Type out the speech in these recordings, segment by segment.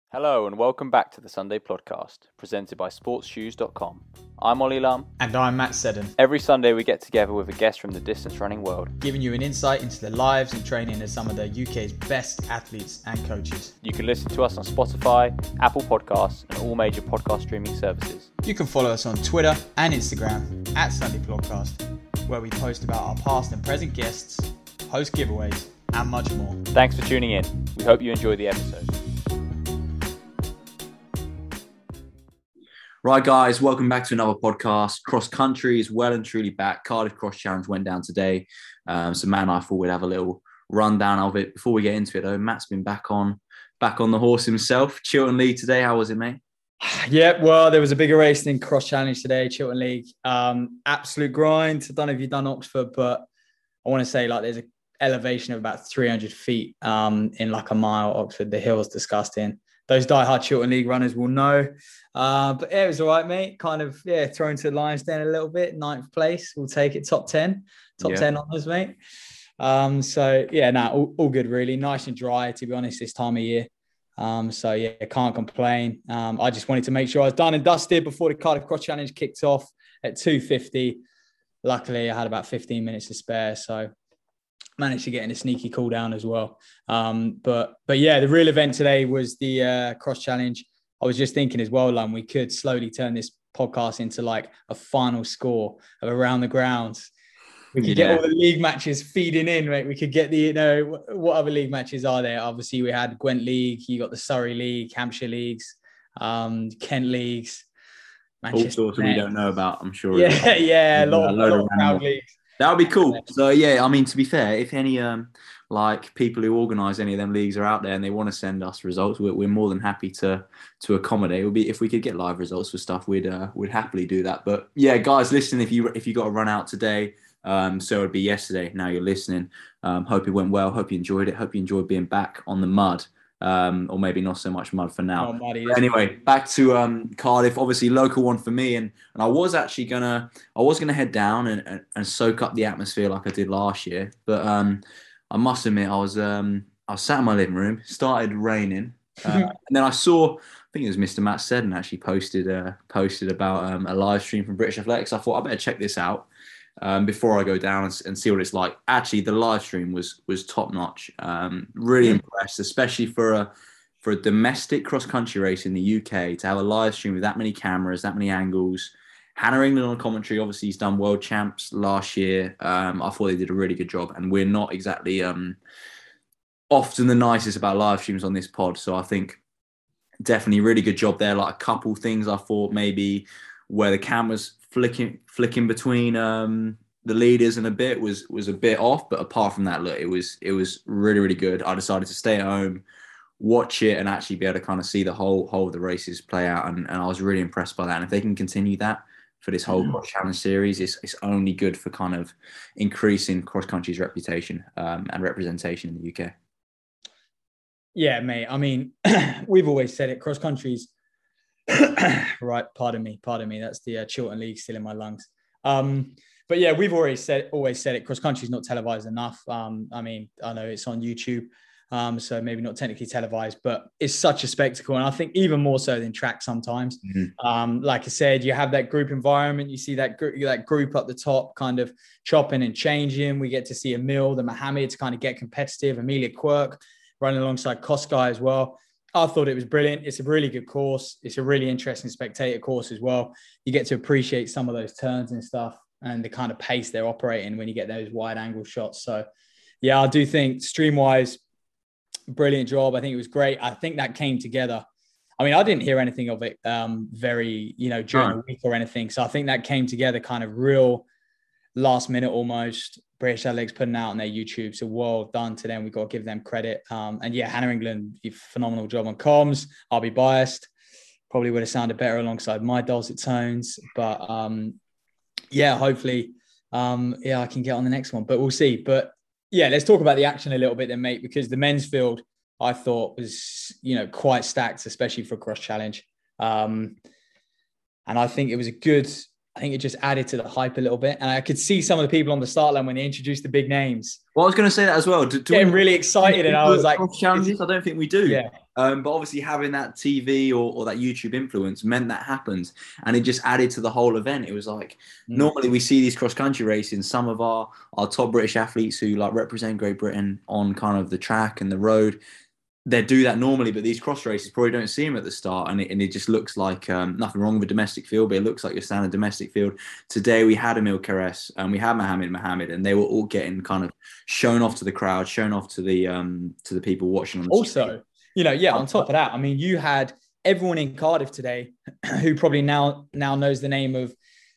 Hello and welcome back to the Sunday Podcast, presented by sportsshoes.com. I'm Ollie Lum. And I'm Matt Seddon. Every Sunday we get together with a guest from the distance running world, giving you an insight into the lives and training of some of the UK's best athletes and coaches. You can listen to us on Spotify, Apple Podcasts and all major podcast streaming services. You can follow us on Twitter and Instagram at Sunday Podcast, where we post about our past and present guests, host giveaways and much more. Thanks for tuning in. We hope you enjoy the episode. Right, guys, welcome back to another podcast. Cross country is well and truly back. Cardiff Cross Challenge went down today. So Matt and I thought we'd have a little rundown of it. Before we get into it, though, Matt's been back on the horse himself. Chiltern League today. How was it, mate? Yeah, well, there was a bigger race than Cross Challenge today, Chiltern League. Absolute grind. I don't know if you've done Oxford, but I want to say there's an elevation of about 300 feet in like a mile. Oxford, the hill's disgusting. Those die-hard Chiltern League runners will know. But yeah, it was all right, mate. Kind of, thrown to the Lions Den a little bit. 9th place. We'll take it. Top 10 honours, mate. All good, really. Nice and dry, to be honest, this time of year. Can't complain. I just wanted to make sure I was done and dusted before the Cardiff Cross Challenge kicked off at 2:50. Luckily, I had about 15 minutes to spare, so managed to get in a sneaky cool down as well. But the real event today was the Cross Challenge. I was just thinking as well, Lum, we could slowly turn this podcast into like a final score of Around the Grounds. We could get all the league matches feeding in, right? We could get what other league matches are there? Obviously, we had Gwent League, you got the Surrey League, Hampshire Leagues, Kent Leagues, Manchester. All sorts we don't know about, I'm sure. A lot of crowd leagues. That would be cool. So, to be fair, if any people who organise any of them leagues are out there and they want to send us results, we're more than happy to accommodate. It would be if we could get live results for stuff, we'd happily do that. But yeah, guys, listen, if you got to run out today, so it would be yesterday. Now you're listening. Hope it went well. Hope you enjoyed it. Hope you enjoyed being back on the mud. Or maybe not so much mud for now. Anyway, back to Cardiff. Obviously, local one for me, and I was actually gonna head down and soak up the atmosphere like I did last year. But I must admit, I was sat in my living room. Started raining, and then I saw. I think it was Mr. Matt Seddon actually posted about a live stream from British Athletics. I thought I better check this out. Before I go down and see what it's like. Actually, the live stream was top notch. Really impressed, especially for a domestic cross country race in the UK to have a live stream with that many cameras, that many angles. Hannah England on commentary. Obviously, he's done world champs last year. I thought they did a really good job, and we're not exactly often the nicest about live streams on this pod. So I think definitely really good job there. Like a couple things I thought maybe where the cameras flicking between the leaders and a bit was a bit off, but apart from that, look, it was really, really good. I decided to stay at home, watch it, and actually be able to kind of see the whole of the races play out, and I was really impressed by that. And if they can continue that for this whole Cross Challenge series, it's only good for kind of increasing cross country's reputation and representation in the UK. Yeah, mate. I mean, we've always said it. Cross country's right, pardon me. That's the Chiltern League still in my lungs. But yeah, we've always said it. Cross country is not televised enough. I mean, I know it's on YouTube, so maybe not technically televised, but it's such a spectacle, and I think even more so than track sometimes. Like I said, you have that group environment. You see that group up the top, kind of chopping and changing. We get to see Emil, the Mohammeds, kind of get competitive. Amelia Quirk running alongside Koskai as well. I thought it was brilliant. It's a really good course. It's a really interesting spectator course as well. You get to appreciate some of those turns and stuff and the kind of pace they're operating when you get those wide angle shots. So yeah, I do think stream-wise, brilliant job. I think it was great. I think that came together. I mean, I didn't hear anything of it during the week or anything. So I think that came together kind of real last minute almost. British Athletics putting out on their YouTube. So well done to them. We've got to give them credit. Hannah England, phenomenal job on comms. I'll be biased. Probably would have sounded better alongside my dulcet tones. But hopefully, I can get on the next one. But we'll see. But yeah, let's talk about the action a little bit then, mate, because the men's field, I thought was, quite stacked, especially for Cross Challenge. And I think it was a good I think it just added to the hype a little bit. And I could see some of the people on the start line when they introduced the big names. Well, I was going to say that as well. Getting really excited, and I was like, challenges? I don't think we do. Yeah. But obviously having that TV or that YouTube influence meant that happened, and it just added to the whole event. It was like normally we see these cross country races. Some of our top British athletes who like represent Great Britain on kind of the track and the road, they do that normally, but these cross races probably don't see them at the start, and it just looks like nothing wrong with a domestic field, but it looks like your standard domestic field. Today we had Emil Keres and we had Mohammed, and they were all getting kind of shown off to the crowd, shown off to the people watching on the also street. On top of that, I mean, you had everyone in Cardiff today who probably now knows the name of,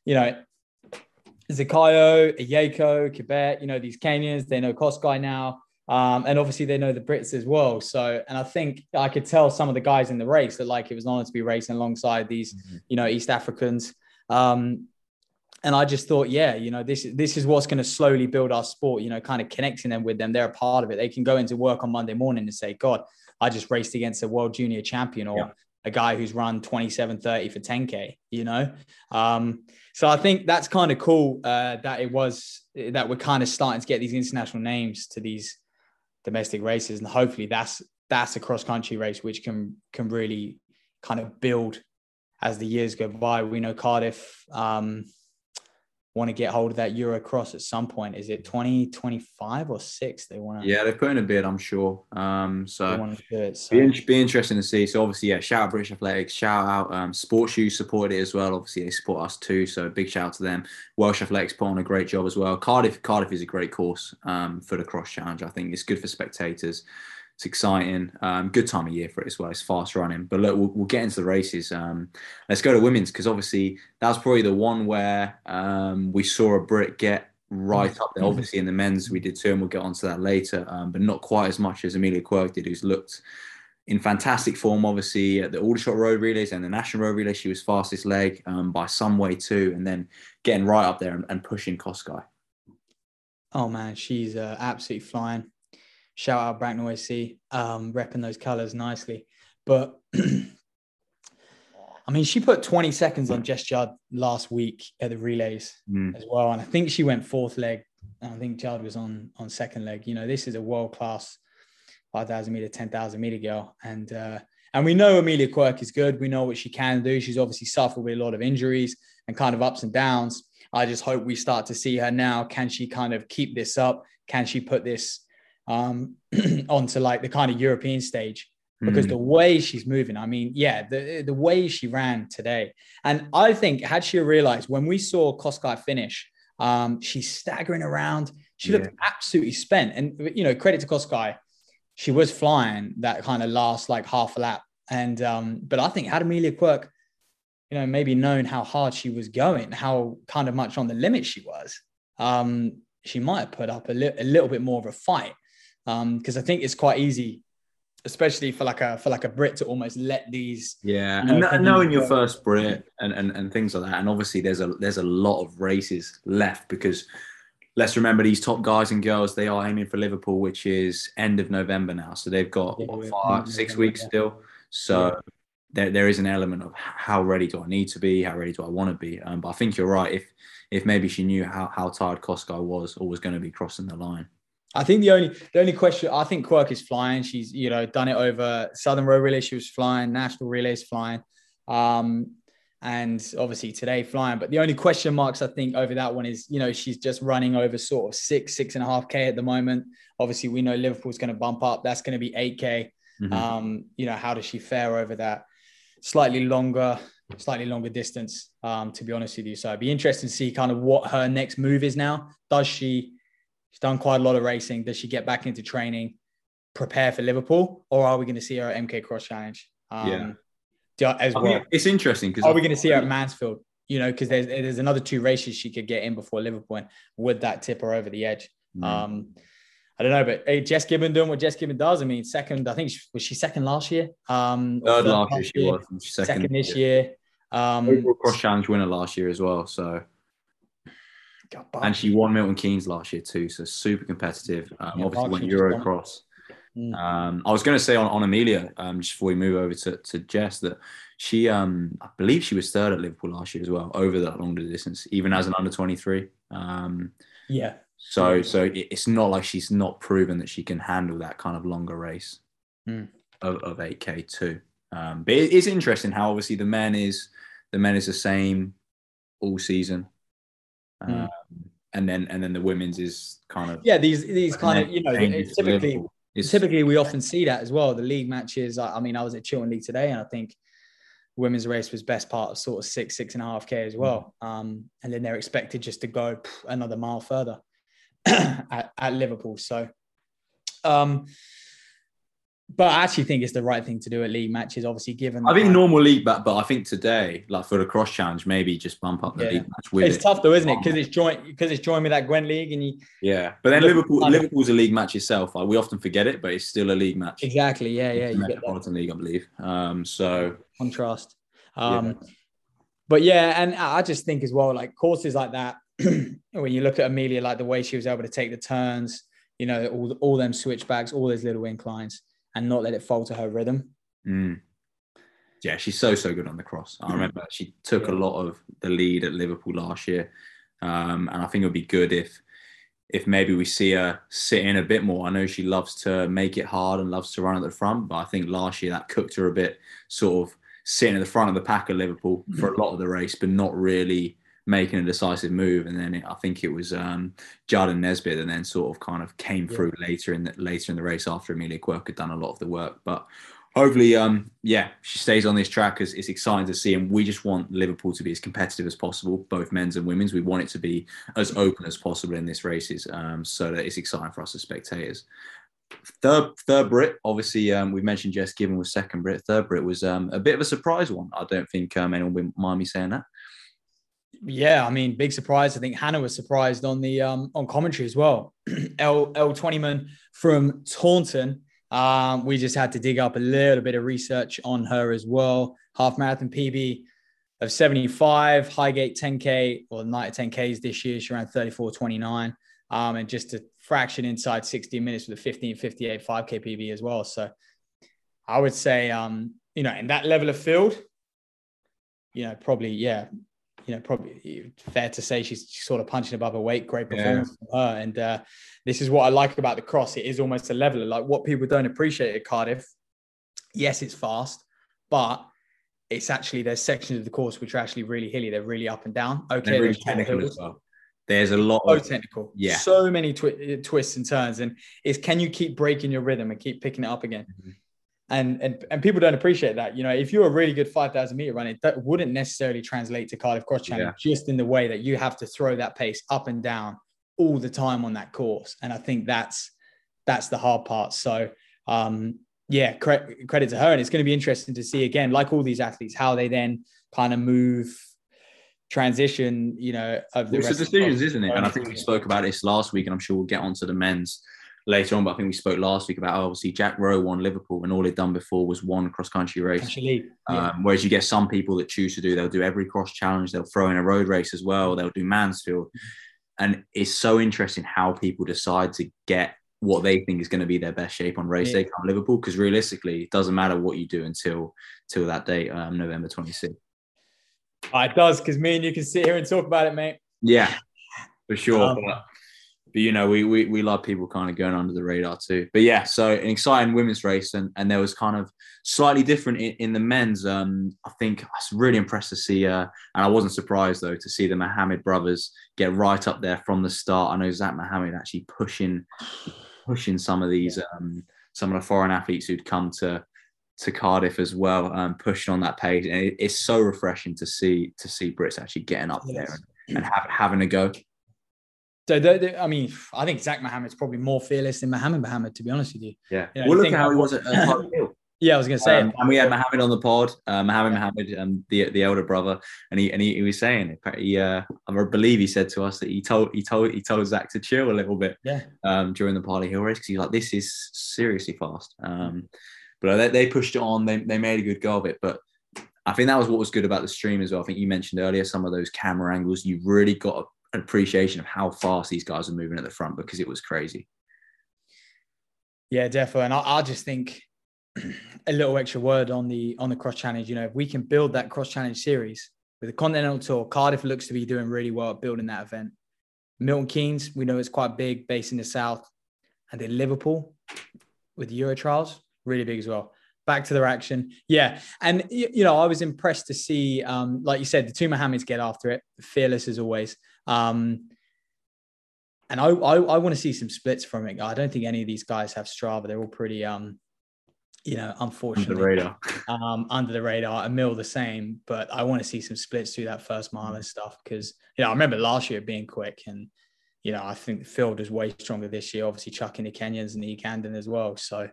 Zakayo, Ayeko, Quebec, these Kenyans, they know Kosgei now. And obviously they know the Brits as well. So, and I think I could tell some of the guys in the race that like it was an honor to be racing alongside these, East Africans. And I just thought, this is what's going to slowly build our sport, kind of connecting them with them. They're a part of it. They can go into work on Monday morning and say, God, I just raced against a world junior champion or a guy who's run 27:30 for 10K, So I think that's kind of cool that we're kind of starting to get these international names to these domestic races, and hopefully that's a cross country race which can really kind of build as the years go by. We know Cardiff want to get hold of that Euro Cross at some point. Is it 2025 or 6 they want to? Yeah, they're putting a bid, I'm sure. So they want to do it. So. Be interesting to see. So obviously, shout out British Athletics, shout out Sports Shoes supported it as well. Obviously, they support us too, so big shout out to them. Welsh Athletics put on a great job as well. Cardiff is a great course for the cross challenge. I think it's good for spectators. It's exciting. Good time of year for it as well. It's fast running. But look, we'll get into the races. Let's go to women's, because obviously that was probably the one where we saw a Brit get right up there. Obviously in the men's we did too, and we'll get onto that later. But not quite as much as Amelia Quirk did, who's looked in fantastic form. Obviously at the Aldershot Road Relays and the National Road Relay, she was fastest leg by some way too, and then getting right up there and pushing Kosgei. Oh man, she's absolutely flying. Shout out Bracknell SC, repping those colours nicely. But I mean, she put 20 seconds on Jess Judd last week at the relays as well. And I think she went fourth leg. And I think Judd was on second leg. This is a world-class 5,000 meter, 10,000 meter girl. And we know Amelia Quirk is good. We know what she can do. She's obviously suffered with a lot of injuries and kind of ups and downs. I just hope we start to see her now. Can she kind of keep this up? Can she put this onto like the kind of European stage? Because the way she's moving, I mean, the way she ran today. And I think had she realized when we saw Kosgei finish, she's staggering around. She looked absolutely spent. And, credit to Kosgei, she was flying that kind of last like half a lap. And, but I think had Amelia Quirk, maybe known how hard she was going, how kind of much on the limit she was, she might have put up a little bit more of a fight. Because I think it's quite easy, especially for like a Brit, to almost let these and knowing your first Brit and things like that. And obviously there's a lot of races left, because let's remember these top guys and girls, they are aiming for Liverpool, which is end of November now, so they've got 5-6 weeks still. So there is an element of how ready do I need to be, how ready do I want to be. But I think you're right, if maybe she knew how tired Kosgei was or was going to be crossing the line. I think the only question, I think Quirk is flying. She's, done it over Southern Road Relay. She was flying, National Relays flying. And obviously today flying. But the only question marks, I think, over that one is, she's just running over sort of 6.5K at the moment. Obviously, we know Liverpool's going to bump up. That's going to be 8K. How does she fare over that slightly longer distance, to be honest with you. So it'd be interesting to see kind of what her next move is now. She's done quite a lot of racing. Does she get back into training, prepare for Liverpool, or are we going to see her at MK Cross Challenge? As well. It's interesting because are we going to see her at Mansfield? Because there's another 2 races she could get in before Liverpool. And would that tip her over the edge? I don't know, but Jess Gibbon doing what Jess Gibbon does. I mean, second. I think was she second last year? Third last year she was. Second this year. Overall Cross Challenge winner last year as well. So. And she won Milton Keynes last year too, so super competitive. Obviously went Euro Cross. I was going to say on Amelia, just before we move over to Jess, that she, I believe she was third at Liverpool last year as well, over that longer distance, even as an under 23. Yeah. So it's not like she's not proven that she can handle that kind of longer race of 8K too. But it's interesting how obviously the men is the same all season. And then the women's is kind of these kind of, you know, typically we often see that as well. The league matches. I mean, I was at Chiltern League today, and I think women's race was best part of sort of 6.5K as well. And then they're expected just to go another mile further at Liverpool. So, but I actually think it's the right thing to do at league matches, obviously, given... I think normal league, but I think today, like for the cross challenge, maybe just bump up the league match with it. It's tough though, isn't it? Because it's joined with that Gwen League and you... Yeah, but then Liverpool's a league match itself. Like, we often forget it, but it's still a league match. Exactly, yeah. It's the Metropolitan League, I believe. So... Contrast. But yeah, and I just think as well, like courses like that, when you look at Amelia, like the way she was able to take the turns, you know, all them switchbacks, all those little inclines, and not let it falter her rhythm. Yeah, she's so good on the cross. I remember she took a lot of the lead at Liverpool last year, and I think it would be good if maybe we see her sit in a bit more. I know she loves to make it hard and loves to run at the front, but I think last year that cooked her a bit, sort of sitting at the front of the pack at Liverpool for a lot of the race, but not really making a decisive move. And then I think it was Judd and Nesbitt, and then sort of kind of came through later in the race after Amelia Quirk had done a lot of the work. But hopefully, she stays on this track, because it's exciting to see. And we just want Liverpool to be as competitive as possible, both men's and women's. We want it to be as open as possible in this races, so that it's exciting for us as spectators. Third Brit, obviously, we've mentioned Jess Given was second Brit. Third Brit was a bit of a surprise one. I don't think anyone would mind me saying that. Yeah, I mean, big surprise. I think Hannah was surprised on the on commentary as well. Elle Twentyman from Taunton. We just had to dig up a little bit of research on her as well. Half marathon PB of 75, Highgate 10K or night 10Ks this year. She ran 34:29, and just a fraction inside 60 minutes with a 15:58 5K PB as well. So I would say, you know, in that level of field, you know, probably fair to say she's sort of punching above her weight. Great performance from her. And this is what I like about the cross. It is almost a leveler. Like what people don't appreciate at Cardiff, yes, it's fast, but it's actually, there's sections of the course which are actually really hilly. They're really up and down. Okay, they're really technical as well. There's a lot of technical. Yeah. So many twists and turns. And can you keep breaking your rhythm and keep picking it up again? And people don't appreciate that. You know, if you're a really good 5,000 meter runner, that wouldn't necessarily translate to Cardiff Cross Challenge, just in the way that you have to throw that pace up and down all the time on that course. And I think that's the hard part. So, credit to her. And it's going to be interesting to see, again, like all these athletes, how they then kind of transition, you know, of the rest of the decisions, isn't it? And I think we spoke about this last week, and I'm sure we'll get onto the men's later on, but I think we spoke last week about obviously Jack Rowe won Liverpool, and all he'd done before was one cross-country race. Whereas you get some people that choose to they'll do every cross challenge, they'll throw in a road race as well, they'll do Mansfield. And it's so interesting how people decide to get what they think is going to be their best shape on race day come Liverpool, because realistically, it doesn't matter what you do until that date, November 26th. It does, because me and you can sit here and talk about it, mate. Yeah, for sure. But you know, we love people kind of going under the radar too. But yeah, so an exciting women's race, and there was kind of slightly different in the men's. I think I was really impressed to see, and I wasn't surprised though to see the Mohammed brothers get right up there from the start. I know Zach Mohammed actually pushing some of these some of the foreign athletes who'd come to Cardiff as well, pushing on that pace, and it's so refreshing to see Brits actually getting up there and having a go. So, I mean, I think Zach Mohammed's probably more fearless than Mohammed, to be honest with you. Yeah. You know, well, look at how he was at Cardiff Hill. Yeah, I was going to say. And we had Mohammed on the pod, Mohammed, the elder brother, and he was saying, I believe he said to us that he told Zach to chill a little bit during the Parley Hill race, because he's like, this is seriously fast. But they pushed it on. They made a good go of it. But I think that was what was good about the stream as well. I think you mentioned earlier some of those camera angles. You really got an appreciation of how fast these guys are moving at the front, because it was crazy. Yeah, definitely. And I just think a little extra word on the cross challenge. You know, if we can build that cross challenge series with the Continental Tour, Cardiff looks to be doing really well at building that event. Milton Keynes, we know it's quite big, based in the south, and then Liverpool with the Euro trials, really big as well. Back to their action, yeah. And you know, I was impressed to see, like you said, the two Mohammeds get after it, fearless as always. And I want to see some splits from it. I don't think any of these guys have Strava. They're all pretty, you know, unfortunately, under the radar. Emil the same, but I want to see some splits through that first mile and stuff because, you know, I remember last year being quick and, you know, I think the field is way stronger this year, obviously chucking the Kenyans and the Ugandan as well. So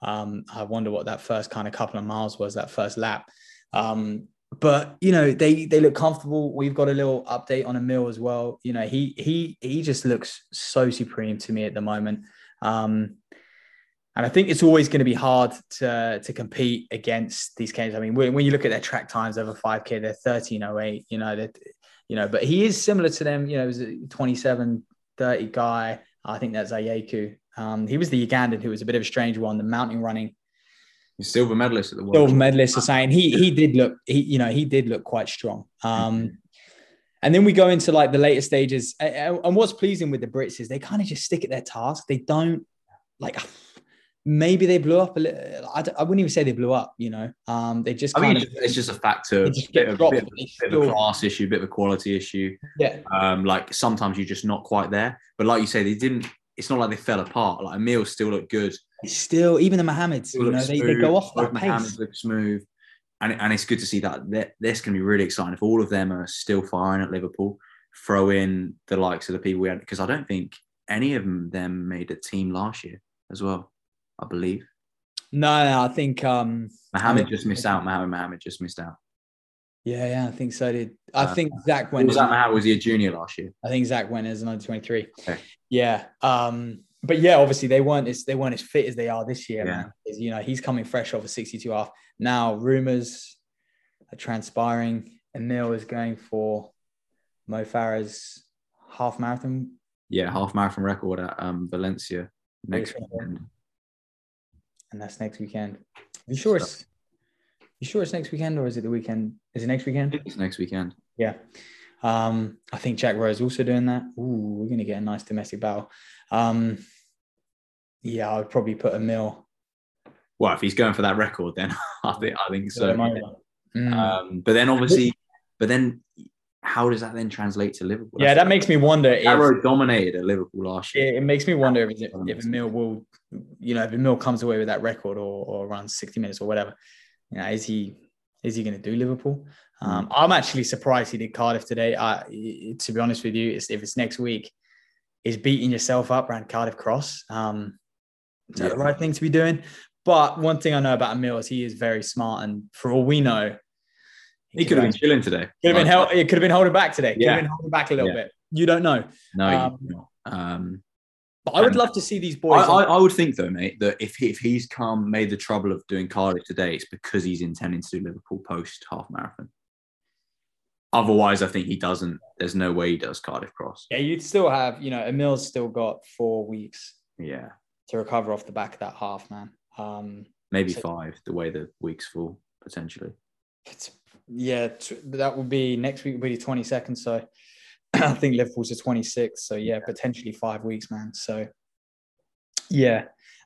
I wonder what that first kind of couple of miles was, that first lap. But, you know, they look comfortable. We've got a little update on Emil as well. You know, he just looks so supreme to me at the moment. And I think it's always going to be hard to compete against these Kenyans. I mean, when you look at their track times over 5K, they're 13:08, you know, but he is similar to them. You know, he was a 27-30 guy. I think that's Ayeku. He was the Ugandan who was a bit of a strange one, the mountain running. He's silver medalist at the World. Silver medalist are saying he did look quite strong. And then we go into like the later stages. And what's pleasing with the Brits is they kind of just stick at their task. They don't like, maybe they blew up a little. I wouldn't even say they blew up, you know. They just it's just a factor, a bit of a class issue, a bit of a quality issue. Yeah. Like sometimes you're just not quite there. But like you say, it's not like they fell apart. Like Emil still looked good. Still, even the Mohammeds, you know, they go off that pace. Mohammeds look smooth. And it's good to see that this can be really exciting. If all of them are still firing at Liverpool, throw in the likes of the people we had, because I don't think any of them made a team last year as well, I believe. No, I think Mohammed just missed out. Mohammed just missed out. Yeah, I think so. I think Zach went. Was he a junior last year? I think Zach went as an under 23. Okay. Yeah. But yeah, obviously they weren't as fit as they are this year. Yeah. Man. You know, he's coming fresh off a 62.5. Now rumors are transpiring. Emil is going for Mo Farah's half marathon. Yeah, half marathon record at Valencia next weekend. And that's next weekend. You sure it's next weekend or is it the weekend? Is it next weekend? I think it's next weekend. Yeah. I think Jack Rowe is also doing that. Ooh, we're going to get a nice domestic battle. Yeah, I would probably put Emil. Well, if he's going for that record, then I think so. But then how does that then translate to Liverpool? Yeah, that makes me wonder if Rowe dominated at Liverpool last year. It makes me wonder if Emil will, you know, if Emil comes away with that record or runs 60 minutes or whatever. You know, is he going to do Liverpool? I'm actually surprised he did Cardiff today. To be honest with you, if it's next week, is beating yourself up around Cardiff Cross. Is that the right thing to be doing? But one thing I know about Emil is he is very smart, and for all we know, he could have been chilling today. It could have been holding back today. Could have been holding back a little bit. You don't know. No. But I would love to see these boys. I would think though, mate, that if he's made the trouble of doing Cardiff today, it's because he's intending to do Liverpool post half marathon. Otherwise, I think he doesn't. There's no way he does Cardiff Cross. Yeah, you'd still have, you know, Emil's still got 4 weeks. Yeah. To recover off the back of that half, man. Maybe 5, the way the weeks fall, potentially. That would be next week, would be the 22nd. So I think Liverpool's the 26th. So yeah, potentially 5 weeks, man. So yeah.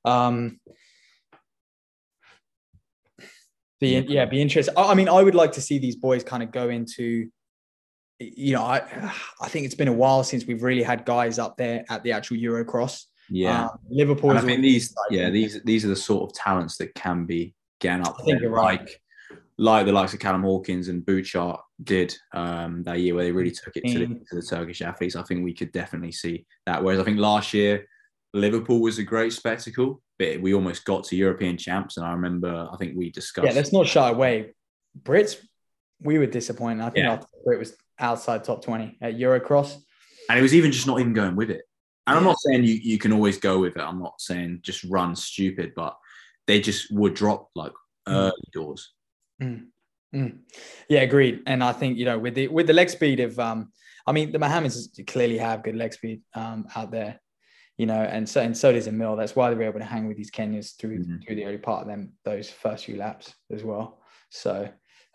Be interesting. I mean, I would like to see these boys kind of go into, you know, I think it's been a while since we've really had guys up there at the actual Eurocross. Yeah, Liverpool. And I think these are the sort of talents that can be getting up there, like the likes of Callum Hawkins and Bouchard did that year, where they really took it to the Turkish athletes. I think we could definitely see that. Whereas I think last year Liverpool was a great spectacle, but we almost got to European champs. And I remember, I think we discussed. Yeah, let's not shy away. Brits, we were disappointed. I think our Brit was outside top 20 at Eurocross, and it was even just not even going with it. And I'm not saying you can always go with it. I'm not saying just run stupid, but they just would drop like early doors. Yeah, agreed. And I think, you know, with the leg speed of, I mean, the Mohammeds clearly have good leg speed out there. and so does Emil. That's why they were able to hang with these Kenyans through the early part of those first few laps as well. So,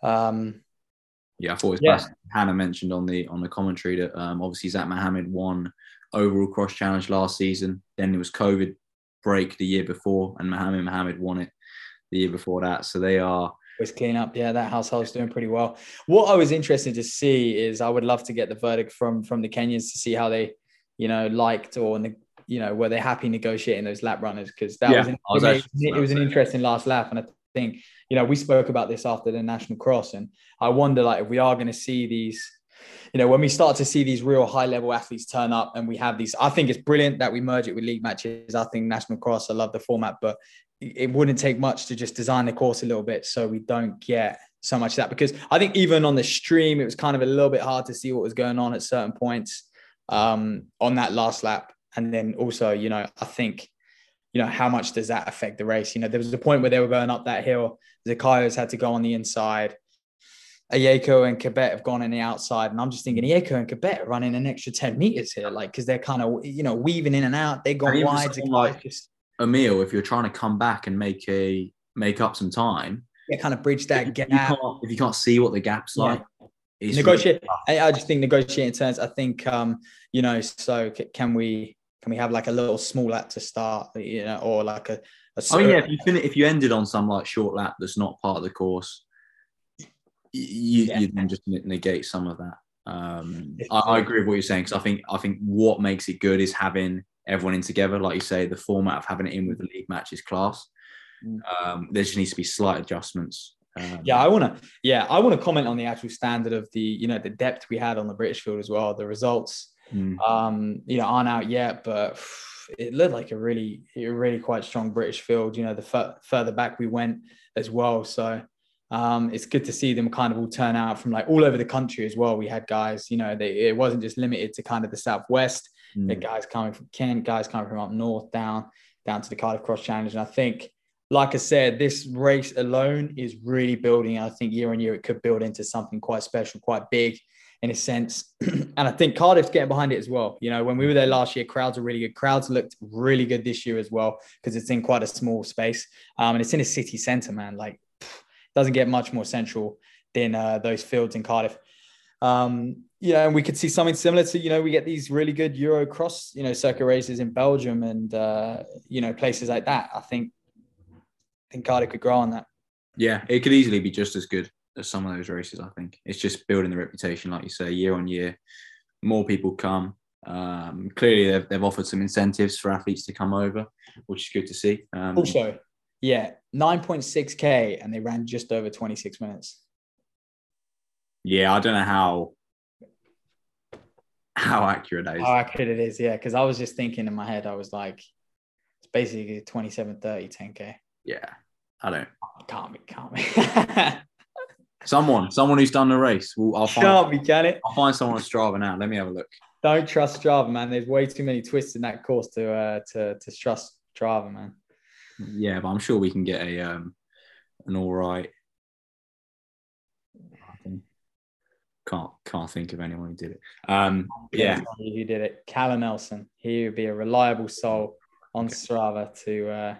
I thought it was best. Hannah mentioned on the commentary that obviously Zach Mohammed won overall cross challenge last season. Then there was COVID break the year before, and Mohammed won it the year before that. So they are was clean up. Yeah, that household's doing pretty well. What I was interested to see is I would love to get the verdict from the Kenyans to see how they, liked or were they happy negotiating those lap runners, because that it was an interesting last lap. And I think, we spoke about this after the National Cross, and I wonder if we are going to see these, when we start to see these real high level athletes turn up and we have these, I think it's brilliant that we merge it with league matches. I think National Cross, I love the format, but it wouldn't take much to just design the course a little bit so we don't get so much of that, because I think even on the stream, it was kind of a little bit hard to see what was going on at certain points on that last lap. And then also, I think, how much does that affect the race? There was a point where they were going up that hill. Zakaios had to go on the inside. Ayeko and Kebet have gone on the outside. And I'm just thinking, Ayeko and Kebet are running an extra 10 meters here, because they're kind of, weaving in and out. They've gone wide. Emil, if you're trying to come back and make up some time, kind of bridge that gap. If you can't see what the gap's like, negotiate. Really I just think negotiating turns. I think so can we have like a little small lap to start, or like a if you ended on some like short lap that's not part of the course, you then just negate some of that. I agree with what you're saying, because I think what makes it good is having everyone in together. Like you say, the format of having it in with the league match is class. There just needs to be slight adjustments. I want to comment on the actual standard of the the depth we had on the British field as well. The results aren't out yet, but it looked like a really quite strong British field. The further back we went as well. So it's good to see them kind of all turn out from like all over the country as well. We had guys, it wasn't just limited to kind of the Southwest. The guys coming from Kent, guys coming from up north down to the Cardiff Cross Challenge. And I think, like I said, this race alone is really building. I think year on year, it could build into something quite special, quite big in a sense. And I think Cardiff's getting behind it as well. When we were there last year, crowds are really good. Crowds looked really good this year as well, because it's in quite a small space. And it's in a city centre, man. Like, doesn't get much more central than those fields in Cardiff. And we could see something similar to, we get these really good Euro cross, circuit races in Belgium and, places like that. I think Cardiff could grow on that. Yeah, it could easily be just as good as some of those races, I think. It's just building the reputation, like you say, year on year. More people come. Clearly, they've offered some incentives for athletes to come over, which is good to see. Also, 9.6K, and they ran just over 26 minutes. Yeah, I don't know how accurate that is. How accurate it is, yeah. Because I was just thinking in my head, I was like, it's basically 27:30, 10K. Yeah, I don't. Can't be. Someone who's done the race. I'll find someone on Strava now. Let me have a look. Don't trust Strava, man. There's way too many twists in that course to trust Strava, man. Yeah, but I'm sure we can get an all right. Can't think of anyone who did it. Who did it? Callum Nelson. He would be a reliable soul on Strava to.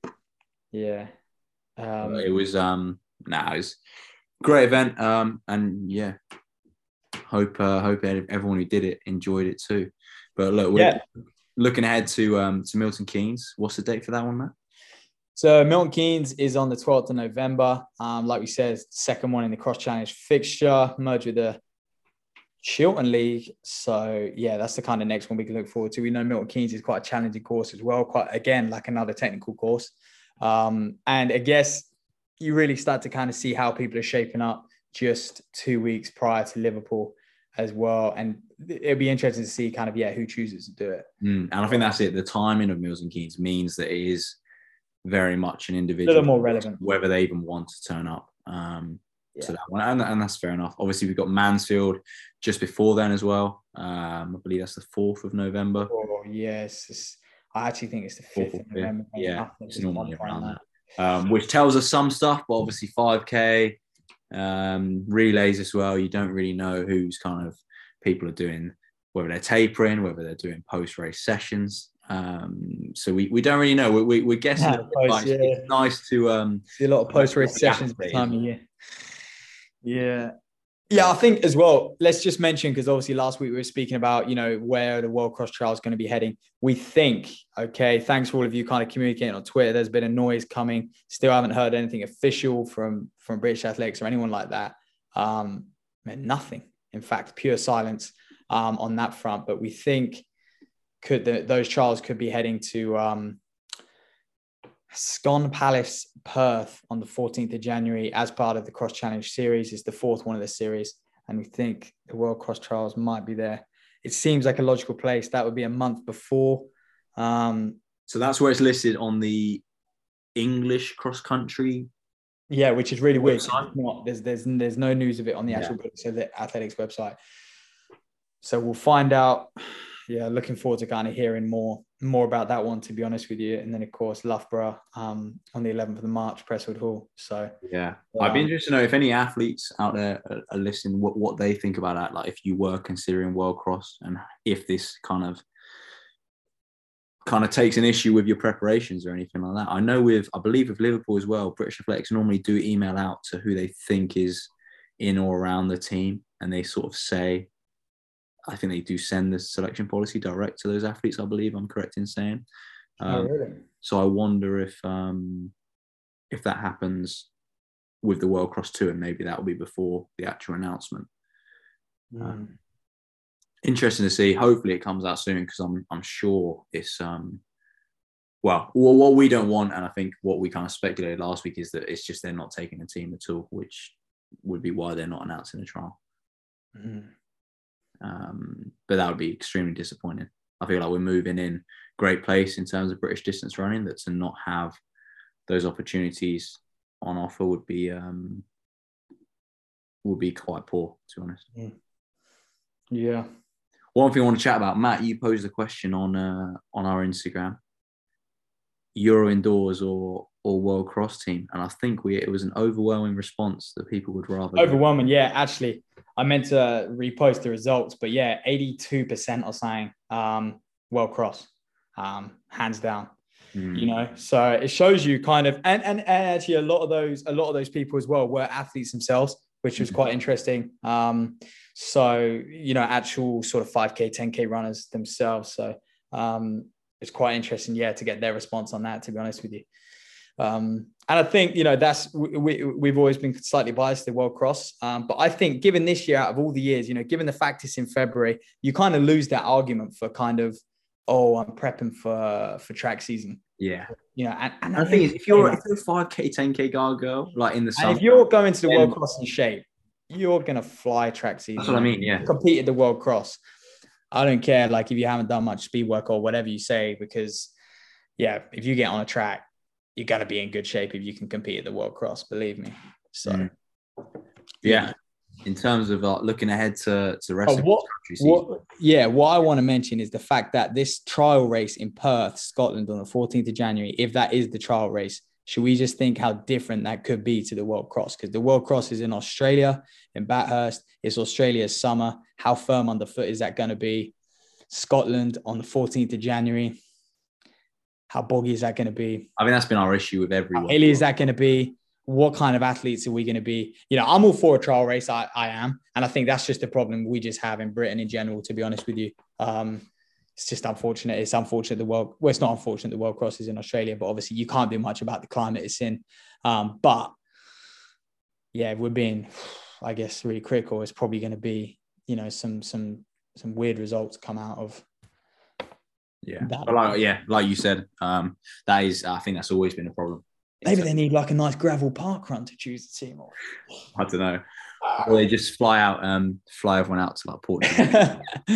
It was it was a great event. And yeah, hope everyone who did it enjoyed it too. But look, we're looking ahead to Milton Keynes. What's the date for that one, Matt? So Milton Keynes is on the 12th of November. Like we said, second one in the Cross Challenge fixture, merged with the Chiltern League. So yeah, that's the kind of next one we can look forward to. We know Milton Keynes is quite a challenging course as well. Quite, again, like another technical course. And I guess you really start to kind of see how people are shaping up just 2 weeks prior to Liverpool as well. And it'll be interesting to see kind of, who chooses to do it. And I think that's it. The timing of Milton Keynes means that it is very much an individual, a little more relevant, whether they even want to turn up to that one, and that's fair enough. Obviously, we've got Mansfield just before then as well. I believe that's the 4th of November. Oh yes, I actually think it's the 5th of November. Yeah, it's normally around that. Which tells us some stuff, but obviously 5K relays as well. You don't really know who's kind of people are doing, whether they're tapering, whether they're doing post-race sessions. So we don't really know. We're guessing. It's nice to see a lot of post-race sessions at the time of year. Yeah, I think as well, let's just mention, because obviously last week we were speaking about, where the World Cross Trial is going to be heading. We think, thanks for all of you kind of communicating on Twitter. There's been a noise coming. Still haven't heard anything official from British Athletics or anyone like that. Nothing. In fact, pure silence on that front. But we think those trials could be heading to Scone Palace, Perth on the 14th of January as part of the Cross Challenge series. It's the fourth one of the series. And we think the World Cross Trials might be there. It seems like a logical place. That would be a month before. So that's where it's listed on the English cross country. Yeah, which is really weird. There's no news of it on the actual so the athletics website. So we'll find out. Yeah, looking forward to kind of hearing more about that one, to be honest with you. And then, of course, Loughborough on the 11th of March, Prestwood Hall. So yeah, I'd be interested to know if any athletes out there are listening, what they think about that. Like, if you were considering World Cross, and if this kind of takes an issue with your preparations or anything like that. I believe with Liverpool as well, British Athletics normally do email out to who they think is in or around the team, and they sort of say, I think they do send the selection policy direct to those athletes, I believe I'm correct in saying. Really? So I wonder if that happens with the World Cross Tour, and maybe that will be before the actual announcement. Interesting to see. Hopefully it comes out soon, because I'm sure it's what we don't want, and I think what we kind of speculated last week, is that it's just they're not taking a team at all, which would be why they're not announcing a trial. But that would be extremely disappointing. I feel like we're moving in great place in terms of British distance running, that to not have those opportunities on offer would be quite poor, to be honest. Yeah. One thing I want to chat about, Matt, you posed a question on our Instagram: Euro indoors or World Cross team, and I think it was an overwhelming response that people would rather. Overwhelming, yeah. Actually, I meant to repost the results, but yeah, 82% are saying World Cross, hands down. So it shows you kind of, and actually a lot of those people as well were athletes themselves, which was quite interesting. So actual sort of 5K, 10K runners themselves. So it's quite interesting, to get their response on that, to be honest with you. And I think, we've always been slightly biased to World Cross. But I think given this year, out of all the years, given the fact it's in February, you kind of lose that argument for kind of, I'm prepping for track season. Yeah. And the thing is, if you're a 5K, 10K guy, girl, like in the summer, and if you're going to the World Cross in shape, you're going to fly track season. That's what I mean, yeah. Compete at the World Cross. I don't care, like, if you haven't done much speed work or whatever you say, because, if you get on a track, you're going to be in good shape if you can compete at the World Cross, believe me. So, yeah. In terms of looking ahead to rest of the country season. What I want to mention is the fact that this trial race in Perth, Scotland on the 14th of January, if that is the trial race, should we just think how different that could be to the World Cross? Because the World Cross is in Australia, in Bathurst. It's Australia's summer. How firm underfoot is that going to be? Scotland on the 14th of January. How boggy is that going to be? I mean, that's been our issue with everyone. How hilly is that going to be? What kind of athletes are we going to be? I'm all for a trial race. I am. And I think that's just a problem we just have in Britain in general, to be honest with you. It's just unfortunate. It's unfortunate it's not unfortunate the World Cross is in Australia, but obviously you can't do much about the climate it's in. But if we're being, I guess, really critical, it's probably going to be, some weird results come out of. Yeah. But like you said, I think that's always been a problem. Maybe they need like a nice gravel park run to choose the team. I don't know. Or they just fly everyone out to like Portugal.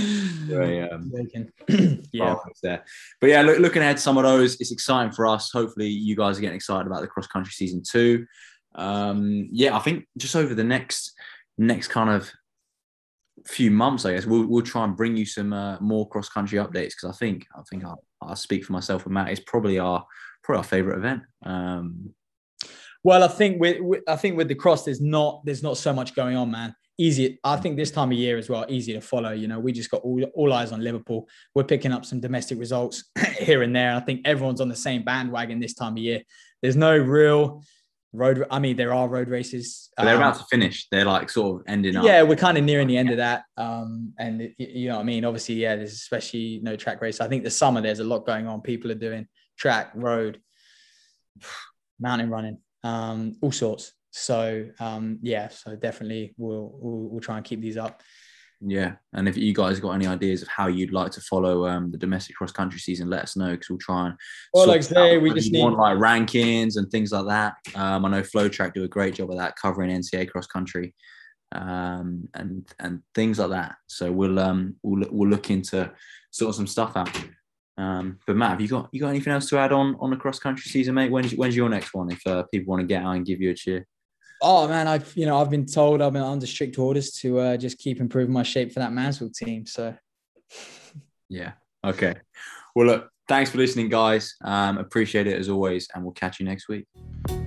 There. But yeah, looking ahead to some of those, it's exciting for us. Hopefully you guys are getting excited about the cross country season 2. I think just over the next kind of few months, I guess we'll try and bring you some more cross country updates, because I think I'll speak for myself and Matt. It's probably our favorite event. Well, I think with the cross, there's not so much going on, man. easy. I think this time of year as well, easy to follow. You know, we just got all eyes on Liverpool. We're picking up some domestic results here and there. I think everyone's on the same bandwagon this time of year. There's no real road. I mean, there are road races. But they're about to finish. They're like sort of ending up. Yeah, we're kind of nearing the end of that. And you know what I mean? Obviously, yeah, there's especially no track race. I think the summer, there's a lot going on. People are doing track, road, mountain running, all sorts. So yeah, so definitely we'll try and keep these up. Yeah, and if you guys got any ideas of how you'd like to follow the domestic cross country season, let us know, because we'll try and. Well, like I say, we just want like rankings and things like that. I know FlowTrack do a great job of that, covering NCA cross country, and things like that. So we'll look into sort of some stuff out. But Matt, have you got anything else to add on the cross country season, mate? When's your next one? If people want to get out and give you a cheer. Oh man, I've been told I've been under strict orders to just keep improving my shape for that Mansfield team. So yeah, okay. Well, look, thanks for listening, guys. Appreciate it as always, and we'll catch you next week.